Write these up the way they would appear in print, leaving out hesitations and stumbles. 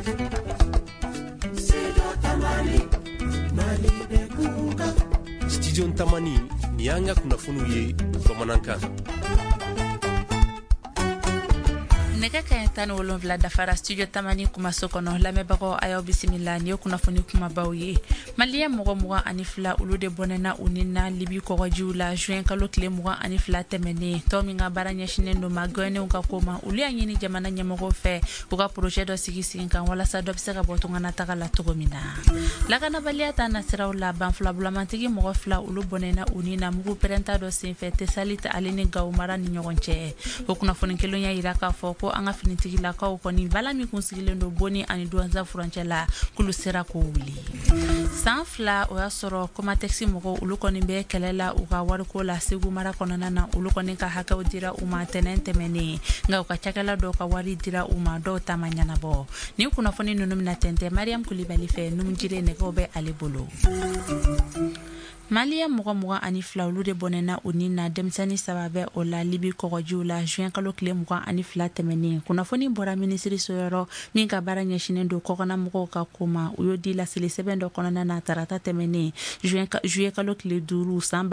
Studio Tamani ni anga kunnafoniw ye bamanankan. nɛgɛ kaɲɛ 17 dafara studio Tamani kumaso kɔnɔ lamɛnbagaw a y'aw bisimila ni ye kunnafoni kumabaw ye. Maliyɛn mɔgɔ 22 olu de bɔnɛna u ni na Libi kɔgɔjiw la juin kalo tile 22 tɛmɛnen. Tɔ min ka baara ɲɛsinen do ma gɔnɛw ka ko ma olu y'a ɲini jamana ɲɛmɔgɔw fɛ u ka projet dɔ sigi sen kan walasa dɔ bɛ se ka bɔ tungana taga la cogo min na. Lakanabaliya ta nasiraw la banfulabulamantigi mɔgɔ 2 olu bɔnɛna u ni na mugu pɛrɛnta dɔ senfɛ Tesalit ale ni Gawo mara ni ɲɔgɔn cɛ. O kunnafoni kelen y'a yira k'a fɔ ko an ka finitigilakaw kɔni bala min kun sigilen do Boni ani Douentza furancɛ la k'olu sera k'o wuli. San 2 o y'a sɔrɔ Comatex mɔgɔw olu kɔni bɛ kɛlɛ la u ka wariko la Segu mara kɔnɔna na olu kɔni ka hakɛw dira u ma tɛnɛn tɛmɛnen nka u ka cakɛla dɔw ka wari dira u ma dɔw ta ma ɲɛnabɔ. Ni kunnafoni ninnu mina tɛntɛ Mariam Kulibali fɛ numjire nɛgɛw bɛ ale bolo. Maliyɛn mɔgɔ 22 olu de bɔnɛna u ni na denmisɛnnin 3 bɛ o la Libi kɔgɔjiw la juin kalo tile 22 tɛmɛnen. Kunnafoni bɔra minisiri soyɔrɔ min ka baara ɲɛsinen do kɔgɔna mɔgɔw ka ko ma u y'o di laseli sɛbɛn dɔ kɔnɔna na tarata tɛmɛnen juillet kalo tile 5 san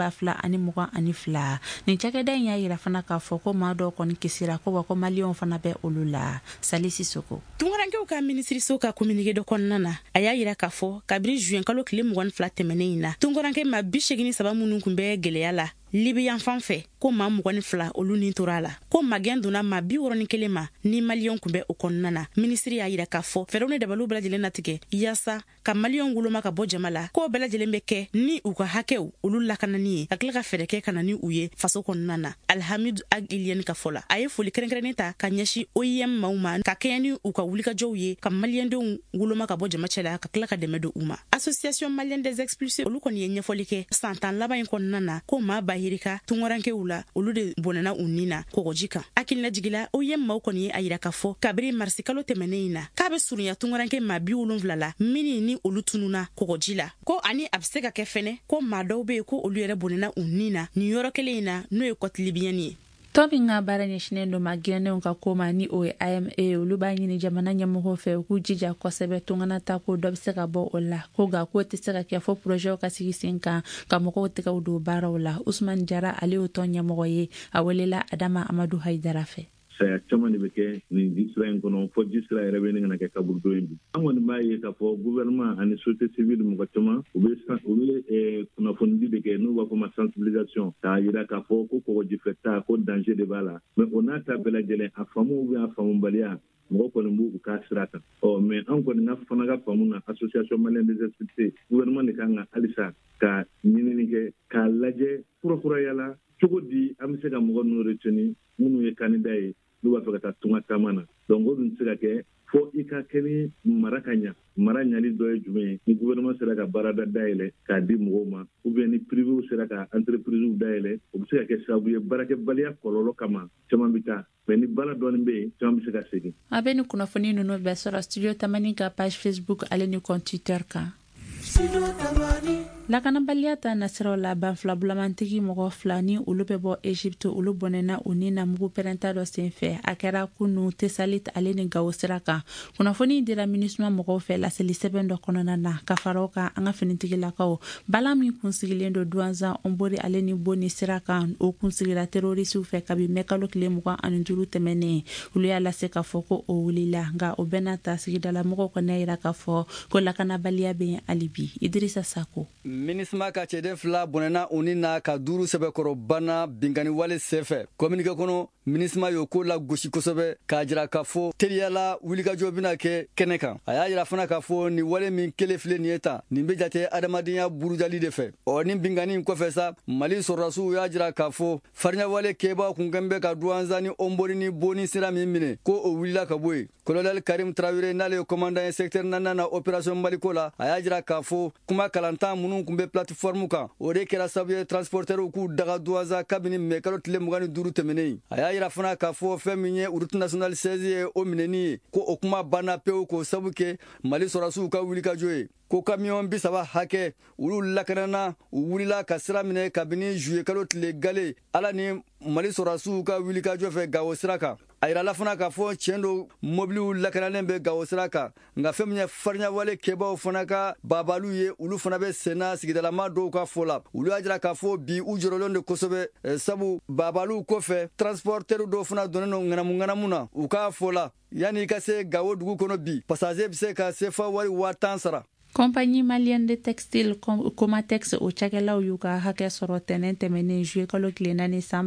2022. Nin cakɛda in y'a yira fana k'a fɔ ko maa dɔw kɔni kisira ko wa ko maliyɛnw fana bɛ olu la. Salisi Soko Tungarankew ka minisiriso ka communiqué dɔ kɔnɔna na a y'a yira k'a fɔ kabiri juin kalo tile 22 tɛmɛnen in na tungaranke ma 83 minnu kun bɛ gɛlɛya la Libi yan fan fɛ ko maa 22 olu ni tora la ko magɛn donna maa 61 ma ni maliyɛnw kun bɛ o kɔnɔna na. Minisiri y'a yira k'a fɔ fɛɛrɛw ni dabaliw bɛɛ lajɛlen natigɛ yaasa ka maliyɛnw woloma ka bɔ jama la k'o bɛɛ lajɛlen bɛ kɛ ni u ka hakɛw olu lakanani ye ka tila ka fɛɛrɛ kɛ ka na ni u ye faso kɔnɔna na. Alhamid Ag Ilienne ka fɔ la a ye foli kɛrɛnkɛrɛnnen ta ka ɲɛsin OIM maaw ma ka kɛɲɛ ni u ka wulikajɔw ye ka maliyɛndenw woloma ka bɔ jama cɛ la ka tila ka dɛmɛ don u ma. Association Malienne des Expulsés olu kɔni ye ɲɛfɔli kɛ san 10 laban in kɔnɔna na ko maa bahirika tungarankew la olu de bɔnɛna u ni na kɔgɔji kan. Akilina jigila OIM maaw kɔni ye a yira k'a fɔ kabiri marisi kalo tɛmɛnen in na k'a bɛ surunya tungaranke maa 70 la mini ni olu tununa kɔgɔji la ko ani a bɛ se ka kɛ fɛnɛ ko maa dɔw bɛ yen ko olu yɛrɛ bɔnɛna u ni na nin yɔrɔ kelen in na n'o ye Côte Libyenne ye. Tɔ min ka baara ɲɛsinen do ma gɛnɛw ka ko ma ni o ye AMA olu b'a ɲini jamana ɲɛmɔgɔw fɛ u k'u jija kosɛbɛ tungana ta ko dɔ bɛ se ka bɔ o la ko nka k'o tɛ se ka kɛ fo projet ka sigi sen kan ka mɔgɔw tɛgɛw don baaraw la. Usman Jara ale y'o tɔn ɲɛmɔgɔ ye a welela Adama Amadu Haidara fɛ. Saya caman de bɛ kɛ nin disira in kɔnɔ fo disira yɛrɛ bɛ ne kana kɛ kaburudon in bi. An kɔni b'a ye k'a fɔ gouvernement ani société civile mɔgɔ caman u bɛ kunnafonidi de kɛ n'u b'a fɔ ma sensibilisation k'a yira k'a fɔ ko kɔgɔji fɛta ko danger de b'a la mais o n'a ta bɛɛ lajɛlen a faamu ou bien a faamubaliya mɔgɔ kɔni b'u ka sira kan. Mais an kɔni ka fana ka faamu na association malienne des expulsés gouvernement de kan ka halisa ka ɲinini kɛ k'a lajɛ kurakurayala cogo di an bɛ se ka mɔgɔ ninnu retenir minnu ye candidat ye n'u b'a fɛ ka taa tunga taama na. Donc o dun tɛ se ka kɛ fo i ka kɛ ni mara ka ɲa. Mara ɲali dɔ ye jumɛn ye ni gouvernement sera ka baarada dayɛlɛ k'a di mɔgɔw ma ou bien ni privéw sera ka entreprisew dayɛlɛ o bɛ se ka kɛ sababu ye baarakɛbaliya kɔlɔlɔ kama caman bɛ taa mais ni baara dɔɔni bɛ yen caman bɛ se ka segin. A bɛ ni kunnafoni ninnu bɛɛ sɔrɔ studio Tamani ka page Facebook ale ni compte Twitter kan. Lakanabaliya ta nasiraw la banfulabulamantigi mɔgɔ 2 ni olu bɛ bɔ Egypte olu bɔnɛna u ni na mugu pɛrɛnta dɔ senfɛ a kɛra kunu Tesalit ale ni Gawo sira kan. Kunnafoni dira MINUSMA mɔgɔw fɛ laseli sɛbɛn dɔ kɔnɔna na ka faraw kan an ka finitigilakaw bala min kun sigilen do Douentza Ombori ale ni Boni sira kan o kun sigira terrorisiw fɛ kabi mɛ kalo tile 25 tɛmɛnen olu y'a lase k'a fɔ ko o wulila nka o bɛna ta sigidala mɔgɔw kɔni y'a yira k'a fɔ ko lakanabaliya bɛ yen hali bi. Idrissa Sako MINUSMA ka cɛden 2 bɔnɛna u ni na ka 5 sɛbɛkɔrɔ banna binkani wale senfɛ communiqué kɔnɔ MINUSMA y'o ko la gosi kosɛbɛ k'a jira k'a fɔ teliyala wulikajɔ bɛna kɛ kɛnɛ kan. A y'a jira fana k'a fɔ nin wale min kelen filɛ nin ye tan nin bɛ jate adamadenya burujali de fɛ. Nin binkani in kɔfɛ sa Mali sɔrɔdasiw y'a jira k'a fɔ farinya wale kɛbaaw kun kɛn bɛ ka Douentza ni Ombori ni Boni sira min minɛ ko o wulila ka bɔ yen. Colonel Karim Traoré n'ale ye commandant ye secteur 4 na opération Maliko la a y'a jira k'a fɔ kuma kalantan minnu kun bɛ plateforme kan o de kɛra sababu ye transporteurs k'u daga Douentza kabini mɛ kalo tile 25 tɛmɛnen. A y'a yira fana k'a fɔ fɛn min ye route nationale 16 ye o minɛni ye ko o kuma banna pewu k'o sababu kɛ Mali sɔrɔdasiw ka wulikajɔ ye. Ko camion 30 hakɛ olu lakanana u wulila ka sira minɛ kabini juillet kalo tile gale ala ni Mali sɔrɔdasiw ka wulikajɔ fɛ Gawo sira kan. a yirala fana k'a fɔ tiɲɛ do mobiliw lakanalen bɛ Gawo sira kan nka fɛn min ye farinya wale kɛbaaw fana ka babalu ye olu fana bɛ senna sigidalama dɔw ka fɔ la olu y'a jira k'a fɔ bi u jɔrɔlen de kosɛbɛ sabu babalu kɔfɛ transportɛriw dɔw fana donnen do ŋanamu na u k'a fɔ la yanni i ka se Gawo dugu kɔnɔ bi passager bɛ se ka sefa wari 10,000 sara. Compagnie malienne de textile Comatex o cakɛlaw y'u ka hakɛ sɔrɔ tɛnɛn tɛmɛnen juillet kalo tile 4 san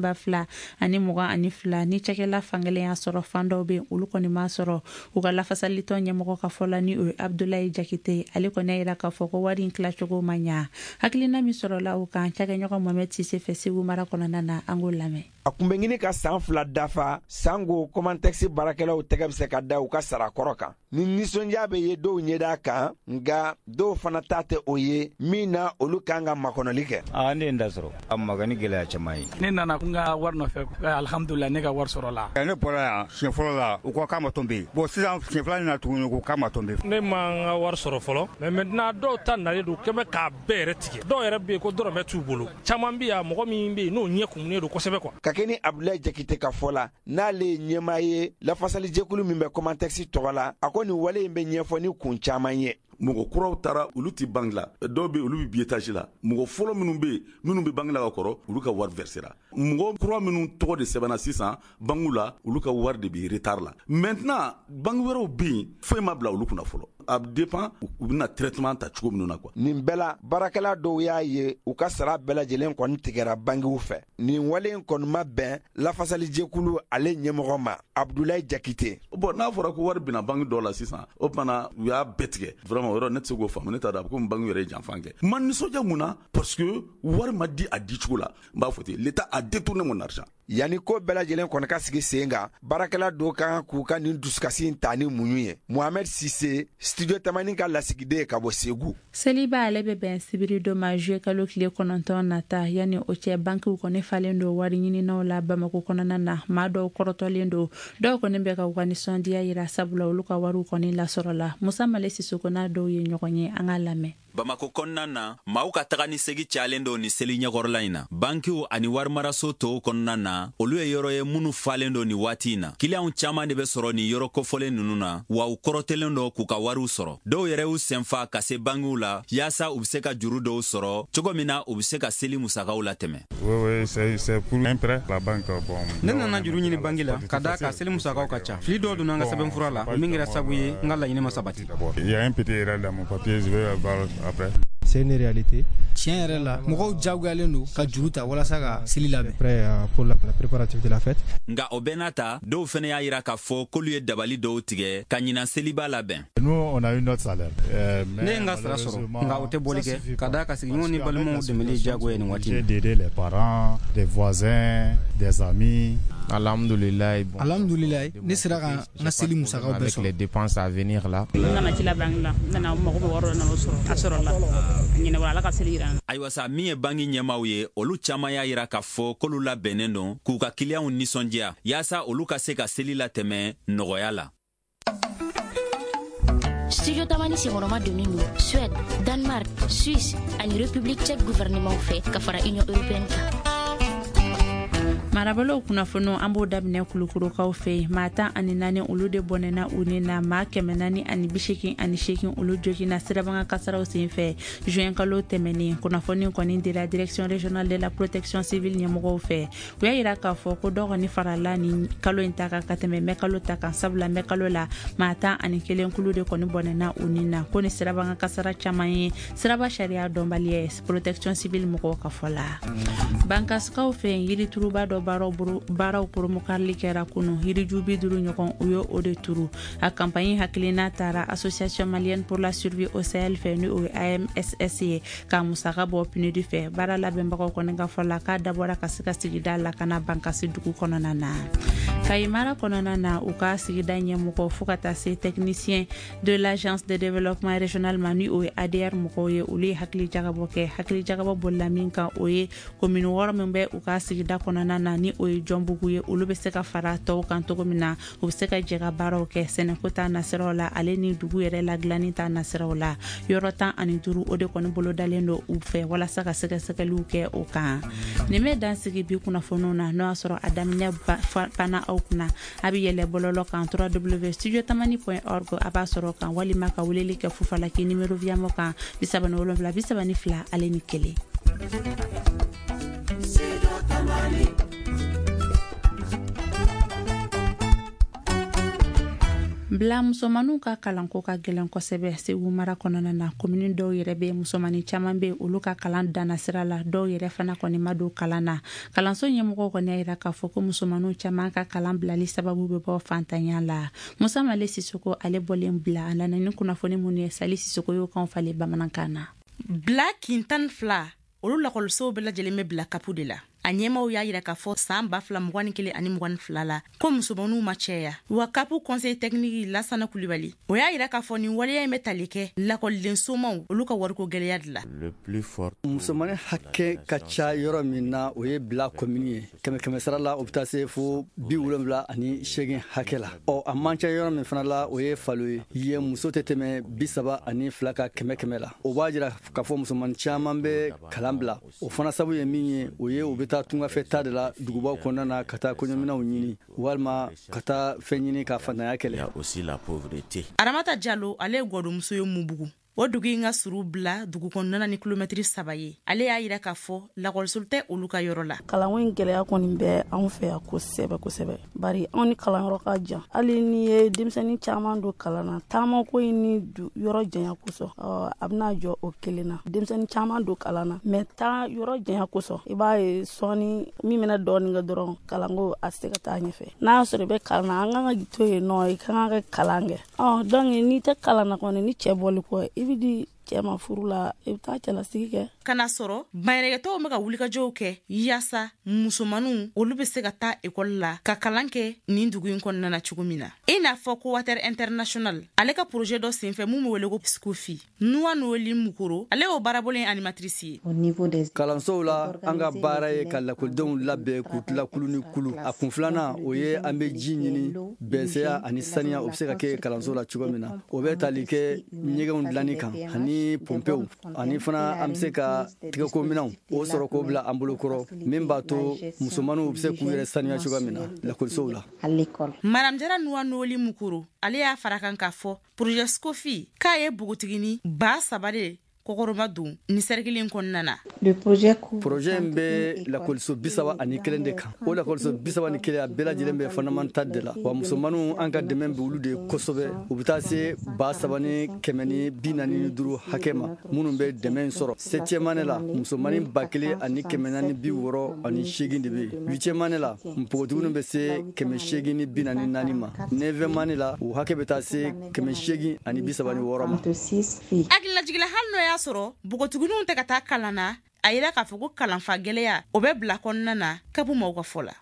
2022 ni cakɛla fankelen y'a sɔrɔ fan dɔw bɛ olu kɔni m'a sɔrɔ u ka lafasalitɔ ɲɛmɔgɔ ka fɔ la ni o ye Abdoulaye Jakite ale kɔni y'a yira k'a fɔ ko wari in tilacogo ma ɲa hakilina min sɔrɔla u kan cakɛɲɔgɔn Mohamed Sise fɛ Segu mara kɔnɔna na an k'o lamɛn. A kun bɛ ɲini ka san 2 dafa sango Comatex baarakɛlaw tɛgɛ bɛ se ka da u ka sara kɔrɔ kan ni nisɔndiya bɛ ye dɔw ɲɛda kan nka dɔw fana ta tɛ o ye min na olu kan ka makɔnɔli kɛ. Ne da sɔrɔ a magani gɛlɛya caman ye. Ne nana n ka wari nɔfɛ alhamdulillah ne ka wari sɔrɔ la. Ne bɔra yan siɲɛ fɔlɔ la u ko k'a ma tɔn bɛ bon sisan siɲɛ fila in na tuguni ko k'a ma tɔn bɛ. Ne ma n ka wari sɔrɔ fɔlɔ mais maintenant dɔw ta nalen don k'u bɛ k'a bɛɛ yɛrɛ tigɛ dɔw yɛrɛ bɛ yen ko dɔrɔmɛ t'u bolo caman bɛ yan mɔgɔ min bɛ yen n'o ɲɛ kumunen don kosɛbɛ quoi. Ka kɛ ni Abdoulaye Jakite ka fɔ la n'ale ye ɲɛmaa ye lafasalijɛkulu min bɛ Comatex tɔgɔ la a ko nin wale in bɛ ɲɛfɔ ni kun caman ye. Mɔgɔ kuraw taara olu ti banque la dɔw bɛ olu bi étage la mɔgɔ fɔlɔ minnu bɛ minnu bɛ banque la ka kɔrɔ olu ka wari versera mɔgɔ kura minnu tɔgɔ de sɛbɛnna sisan banque la olu ka wari de bi retard la maintenant banque wɛrɛw bɛ yen foyi ma bila olu kunna fɔlɔ a dépend u bɛna traitement ta cogo minnu na quoi. Nin bɛɛ la baarakɛla dɔw y'a ye u ka sara bɛɛ lajɛlen kɔni tigɛra banquiw fɛ nin wale in kɔni ma bɛn lafasalijɛkulu ale ɲɛmɔgɔ ma Abdoulaye Jakite. Bon n'a fɔra ko wari bɛna banque dɔw la sisan o tumana u y'a bɛɛ tigɛ vraiment o yɔrɔ ne tɛ se k'o faamu ne t'a dɔn a bɛ komi banque yɛrɛ ye janfan kɛ man nisɔndiya mun na parce que wari ma di a di cogo la n b'a fɔ ten l'État a détourné mon argent. Yanni ko bɛɛ lajɛlen kɔni ka sigi sen kan baarakɛla dɔw kan k'u ka nin dusukasi ta ni muɲu ye Mohamed Sise studio tamani ka lasigiden ka bɔ Segu. Seliba ale bɛ bɛn sibiri dɔ ma juillet kalo tile 9 nata yanni o cɛ bankiw kɔni falen don wari ɲininaw la Bamako kɔnɔna na maa dɔw kɔrɔtɔlen don dɔw kɔni bɛ ka u ka nisɔndiya yira sabula olu ka wariw kɔni lasɔrɔ la Musa Male Sisoko n'a dɔw ye ɲɔgɔn ye an ka lamɛn. Bamako kɔnɔna na maaw ka taga ni segi cayalen don ni seli ɲɛkɔrɔla in na bankiw ani warimaraso tɔw kɔnɔna na olu ye yɔrɔ ye minnu falen don ni waati in na kiliyanw caman de bɛ sɔrɔ ni yɔrɔ kɔfɔlen ninnu na wa u kɔrɔtɛlen don k'u ka wariw sɔrɔ dɔw yɛrɛ y'u senfa ka se bankiw la yaasa u bɛ se ka juru dɔw sɔrɔ cogo min na u bɛ se ka seli musakaw latɛmɛ. Oui, c'est pour un prêt la banque bon. Ne nana juru ɲini banki la ka da ka seli musakaw ka ca fili dɔw donna n ka sɛbɛnfura la min kɛra sabu ye n ka laɲini ma sabati. Il y a un petit erreur dans mon papier je vais voir après. C'est une réalité. Tiɲɛ yɛrɛ la mɔgɔw jagoyalen don ka juru ta walasa ka seli labɛn. Prêt pour la préparatif de la fête. Nga o bɛɛ n'a ta dɔw fɛnɛ y'a yira k'a fɔ k'olu ye dabali dɔw tigɛ ka ɲina seliba labɛn. Nous on a eu notre salaire. Ne ye n ka sara sɔrɔ nka o tɛ bɔli kɛ ka da ka sigiɲɔgɔn ni balimaw dɛmɛli jagoya nin waati. J'ai aidé les parents, des voisins, des amis. Alhamdulilayi. Alhamdulilayi ne sera ka n ka seli musakaw bɛɛ sɔrɔ. Avec les dépenses à venir là. N nana ci la banque la n nana mago bɛ wari dɔ nana sɔrɔ a sɔrɔ la ɲinɛ wala ka seli yira. Ayiwa sa min ye banki ɲɛmaw ye olu caman y'a yira k'a fɔ k'olu labɛnnen don k'u ka kiliyanw nisɔndiya yaasa olu ka se ka seli latɛmɛ nɔgɔya la. Studio Tamani senkɔrɔma donnen don Suède, Danemark, Suisse ani République tchèque gouvernement fɛ ka fara Union européenne kan. marabalaw kunnafoniw an b'o daminɛ kulukurukaw fɛ maa 14 olu de bɔnɛna u ni na maa 488 olu jogina sirabanga kasaraw senfɛ juin kalo tɛmɛnen kunnafoni kɔni dira direction régionale de la protection civile ɲɛmɔgɔw fɛ u y'a yira k'a fɔ ko dɔ kɔni farala ni kalo in ta kan ka tɛmɛ mɛ kalo ta kan sabula mɛ kalo la maa 11 kulu de kɔni bɔnɛna u ni na ko ni sirabanga kasara caman ye siraba sariya dɔnbaliya ye protection civile mɔgɔw ka fɔ la bankasikaw fɛ yirituruba dɔ baaraw promokarili kɛra kunu yiriju 50 ɲɔgɔn u ye o de turu a campagne hakilina taara association malienne pour la survie au Sahel fɛ ni o ye AMSS ye ka musaka bɔ PNUD fɛ baara labɛnbagaw kɔni ka fɔ la k'a dabɔra ka se ka sigida lakana bankasi dugu kɔnɔna na Kayimara kɔnɔna na u ka sigida ɲɛmɔgɔ fo ka taa se technicien de l'agence de développement régional ma ni o ye ADR mɔgɔw ye olu ye hakili jagabɔ kɛ hakili jagabɔ bolila min kan o ye commune 6 min bɛ u ka sigida kɔnɔna na na ni o ye jɔnbugu ye olu be se ka fara tɔw kan cogo min na u be se ka jɛga baaraw kɛ sɛnɛko ta nasiraw la ale ni dugu yɛrɛ la dilanni ta nasiraw la yɔrɔ 15 o de kɔni bolo dalen do u fɛ walasa ka sɛgɛsɛgɛliw kɛ o kan nin bɛ dansigi bi kunnafoniw na n'o y'a sɔrɔ a daminɛ panna aw kunna a bɛ yɛlɛ bɔlɔlɔ kan www.studiotamani.org a b'a sɔrɔ kan walima ka weleli kɛ Fufalaki numéro viamo kan 37 ale ni 1. Bila musomanu ka kalanko ka gɛlɛn kosɛbɛ Segu mara kɔnɔna na komini dɔw yɛrɛ be musomani caman be olu ka kalan danna sira la dɔw yɛrɛ fana kɔni ma don kalan na kalanso ɲɛmɔgɔ kɔni y'a yira k'a fɔ ko musomanu caman ka kalan bilali sababu be bɔ fantanya la Musa Male Sisoko ale bɔlen bila a nana ni kunnafoni mun ye Sali Sisoko y'o kan falen bamanankan na Bila kintan 2 olu lakɔlisow bɛɛ lajɛlen bɛ bila kapu de la a ɲɛmaw y'a yira k'a fɔ san 2021 ani 22 la ko musomaninw ma cɛya wa kapu conseil technique Lasana Kulibali o y'a yira k'a fɔ nin waleya in bɛ tali kɛ lakɔliden somaw olu ka wariko gɛlɛya de la le plus fort musomanin hakɛ ka ca yɔrɔ min na o ye Bila commune ye kɛmɛ sara la o bɛ taa se fo 78 hakɛ la a man ca yɔrɔ min fana la o ye Falo ye ye muso tɛ tɛmɛ 32 ka kɛmɛ la o b'a jira k'a fɔ musomanin caman bɛ kalan bila o fana sabu ye min ye o ye o bɛ taa tunga fɛ ta de la dugubaw kɔnɔna na ka taa kɔɲɔminɛw ɲini walima ka taa fɛn ɲini ka fantanya kɛlɛ aussi la pauvreté Aramata Diallo ale ye gɔdɔmuso ye Mubugu o dugu in ka suru Bila dugu kɔnɔna ni kilomɛtiri 3 ye ale y'a yira k'a fɔ lakɔliso tɛ olu ka yɔrɔ la kalanko in gɛlɛya kɔni bɛ anw fɛ yan kosɛbɛ bari anw ni kalanyɔrɔ ka jan hali ni ye denmisɛnnin caman don kalan na taamako in ni yɔrɔ janya kosɔn a bɛna jɔ o kelen na denmisɛnnin caman don kalan na mɛ taa yɔrɔ janya kosɔn i b'a ye sɔɔni min bɛna dɔɔnin kɛ dɔrɔn kalanko a se ka taa ɲɛfɛ n'a y'a sɔrɔ i bɛ kalan na an kan ka to yen nɔ i kan ka kalan kɛ donc n'i tɛ kalan na kɔni ni cɛ bɔli kɔ i bɛ di cɛma furu la i bɛ taa cɛlasigi kɛ kana sɔrɔ bayɛlɛkɛtɔw bɛ ka wulikajɔw kɛ yaasa musomaninw olu bɛ se ka taa ekɔli la ka kalan kɛ nin dugu in kɔnɔna na cogo min na i n'a fɔ ko Water International ale ka projet dɔ senfɛ mun bɛ wele ko Skofi Nuwa Nuweli Mukoro ale y'o baarabolo animatrice ye kalansow la an ka baara ye ka lakɔlidenw labɛn k'u tila kulu ni kulu a kun filanan o ye an bɛ ji ɲini bɛnsɛya ani saniya o bɛ se ka kɛ kalanso la cogo min na o bɛ tali kɛ ɲɛgɛnw dilanni kan ani pompew ani fana an bɛ se ka tigɛko minɛnw o sɔrɔ k'o bila an bolo kɔrɔ min b'a to musomaninw bɛ se k'u yɛrɛ saniya cogoya min na lakɔlisow la Madame Jara Nuwa Nuweli Mukoro ale y'a fara kan k'a fɔ projet Skofi k'a ye bogotigini 3,000 de kɔkɔrɔma don ni sɛrigelen kɔnɔna na projet in bɛ lakɔliso 31 de kan o lakɔliso 31 a bɛɛ lajɛlen bɛ fondamental de la wa musomaninw an ka dɛmɛ bɛ olu de kosɛbɛ u bɛ taa se 3,145 hakɛ ma minnu bɛ dɛmɛ in sɔrɔ 7e année la musomanin 1,468 de bɛ yen 8e année la npogotigininw bɛ se 844 ma 9e année la u hakɛ bɛ taa se 836 ma hakililajigila hali n'o y'a sɔrɔ bogotigininw tɛ ka taa kalan na a yira k'a fɔ ko kalanfa gɛlɛya o bɛ Bila kɔnɔna na kabu maaw ka fɔ la